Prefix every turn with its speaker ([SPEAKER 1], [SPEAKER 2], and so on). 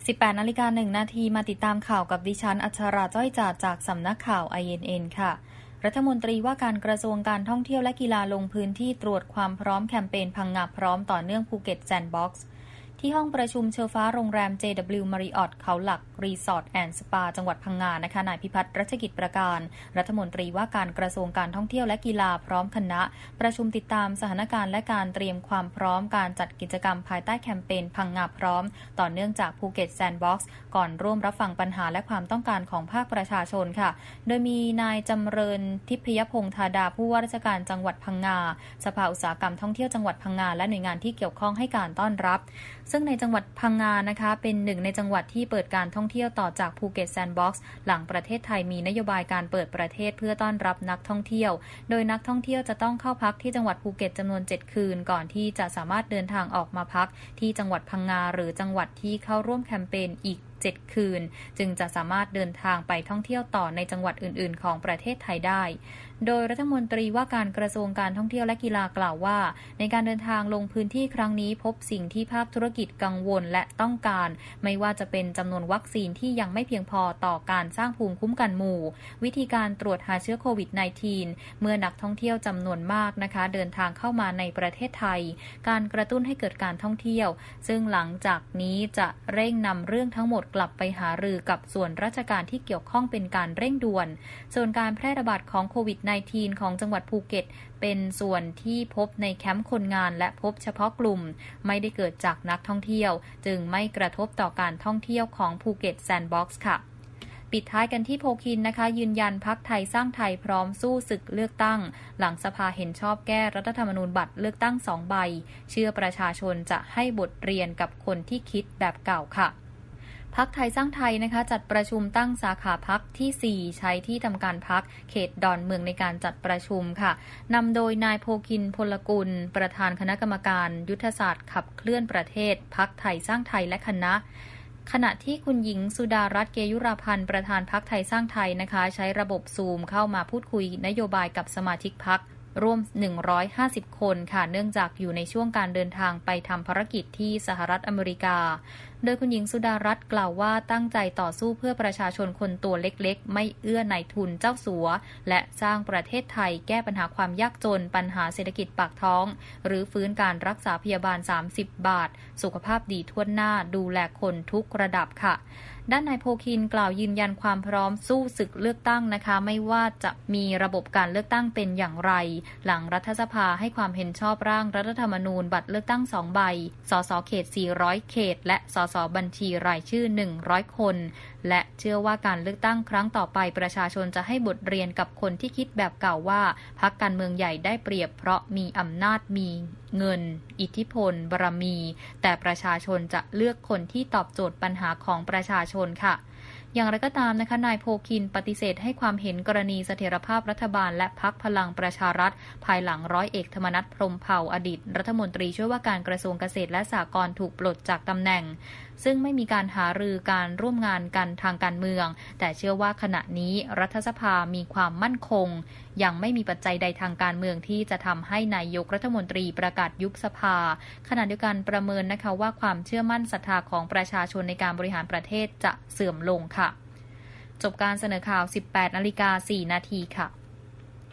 [SPEAKER 1] 18:01 นาทีมาติดตามข่าวกับดิฉันอัชราจ้อยจ่าจากสำนักข่าว INN ค่ะรัฐมนตรีว่าการกระทรวงการท่องเที่ยวและกีฬาลงพื้นที่ตรวจความพร้อมแคมเปญพังงาพร้อมต่อเนื่องภูเก็ตแซนด์บ็อกซ์ที่ห้องประชุมเชอฟ้าโรงแรม JW Marriott เขาหลักรีสอร์ทแอนด์สปาจังหวัดพังงานะคะนายพิพัฒน์รัชกิจประการรัฐมนตรีว่าการกระทรวงการท่องเที่ยวและกีฬาพร้อมคณะประชุมติดตามสถานการณ์และการเตรียมความพร้อมการจัดกิจกรรมภายใต้แคมเปญพังงาพร้อมต่อเนื่องจากภูเก็ตแซนด์บ็อกซ์ก่อนร่วมรับฟังปัญหาและความต้องการของภาคประชาชนค่ะโดยมีนายจำเริญทิพยพงษ์ธาดาผู้ว่าราชการจังหวัดพังงาสภาอุตสาหกรรมท่องเที่ยวจังหวัดพังงาและหน่วยงานที่เกี่ยวข้องให้การต้อนรับซึ่งในจังหวัดพังงานะคะเป็นหนึ่งในจังหวัดที่เปิดการท่องเที่ยวต่อจากภูเก็ตแซนด์บ็อกซ์หลังประเทศไทยมีนโยบายการเปิดประเทศเพื่อต้อนรับนักท่องเที่ยวโดยนักท่องเที่ยวจะต้องเข้าพักที่จังหวัดภูเก็ตจำนวน7คืนก่อนที่จะสามารถเดินทางออกมาพักที่จังหวัดพังงาหรือจังหวัดที่เข้าร่วมแคมเปญอีก7คืนจึงจะสามารถเดินทางไปท่องเที่ยวต่อในจังหวัดอื่นๆของประเทศไทยได้โดยรัฐมนตรีว่าการกระทรวงการท่องเที่ยวและกีฬากล่าวว่าในการเดินทางลงพื้นที่ครั้งนี้พบสิ่งที่ภาคธุรกิจกังวลและต้องการไม่ว่าจะเป็นจำนวนวัคซีนที่ยังไม่เพียงพอต่อการสร้างภูมิคุ้มกันหมู่วิธีการตรวจหาเชื้อโควิด -19 เมื่อนักท่องเที่ยวจำนวนมากนะคะเดินทางเข้ามาในประเทศไทยการกระตุ้นให้เกิดการท่องเที่ยวซึ่งหลังจากนี้จะเร่งนำเรื่องทั้งหมดกลับไปหารือกับส่วนราชการที่เกี่ยวข้องเป็นการเร่งด่วนส่วนการแพร่ระบาดของโควิด -19 ของจังหวัดภูเก็ตเป็นส่วนที่พบในแคมป์คนงานและพบเฉพาะกลุ่มไม่ได้เกิดจากนักท่องเที่ยวจึงไม่กระทบต่อการท่องเที่ยวของภูเก็ตแซนด์บ็อกซ์ค่ะปิดท้ายกันที่โพคินนะคะยืนยันพรรคไทยสร้างไทยพร้อมสู้ศึกเลือกตั้งหลังสภาเห็นชอบแก้รัฐธรรมนูญบัตรเลือกตั้ง2ใบเชื่อประชาชนจะให้บทเรียนกับคนที่คิดแบบเก่าค่ะพรรคไทยสร้างไทยนะคะจัดประชุมตั้งสาขาพรรคที่4ใช้ที่ทำการพรรคเขตดอนเมืองในการจัดประชุมค่ะนำโดยนายโพคินพลกุลประธานคณะกรรมการยุทธศาสตร์ขับเคลื่อนประเทศพรรคไทยสร้างไทยและคณะขณะที่คุณหญิงสุดารัตน์เกยุราพันธ์ประธานพรรคไทยสร้างไทยนะคะใช้ระบบซูมเข้ามาพูดคุยนโยบายกับสมาชิกพรรคร่วม150คนค่ะเนื่องจากอยู่ในช่วงการเดินทางไปทำภารกิจที่สหรัฐอเมริกาโดยคุณหญิงสุดารัตน์กล่าวว่าตั้งใจต่อสู้เพื่อประชาชนคนตัวเล็กๆไม่เอื้อนายทุนเจ้าสัวและสร้างประเทศไทยแก้ปัญหาความยากจนปัญหาเศรษฐกิจปากท้องหรือฟื้นการรักษาพยาบาล30 บาทสุขภาพดีทั่วหน้าดูแลคนทุกระดับค่ะด้านนายโพคินกล่าวยืนยันความพร้อมสู้ศึกเลือกตั้งนะคะไม่ว่าจะมีระบบการเลือกตั้งเป็นอย่างไรหลังรัฐสภาให้ความเห็นชอบร่างรัฐธรรมนูญบัตรเลือกตั้ง2ใบสสเขต400เขตและสสบัญชีรายชื่อ100คนและเชื่อว่าการเลือกตั้งครั้งต่อไปประชาชนจะให้บทเรียนกับคนที่คิดแบบเก่าว่าพรรคการเมืองใหญ่ได้เปรียบเพราะมีอำนาจมีเงินอิทธิพลบารมีแต่ประชาชนจะเลือกคนที่ตอบโจทย์ปัญหาของประชาชนค่ะอย่างไรก็ตามนะคะนายโพคินปฏิเสธให้ความเห็นกรณีเสถียรภาพรัฐบาลและพรรคพลังประชารัฐภายหลังร้อยเอกธรรมนัสพรหมเผ่าอดีตรัฐมนตรีช่วยว่าการกระทรวงเกษตรและสหกรณ์ถูกปลดจากตำแหน่งซึ่งไม่มีการหารือการร่วมงานกันทางการเมืองแต่เชื่อว่าขณะนี้รัฐสภามีความมั่นคงยังไม่มีปัจจัยใดทางการเมืองที่จะทำให้นายกรัฐมนตรีประกาศยุบสภาขณะเดียวกันประเมินนะคะว่าความเชื่อมั่นศรัทธาของประชาชนในการบริหารประเทศจะเสื่อมลงค่ะจบการเสนอข่าว 18:04 นาทีค่ะ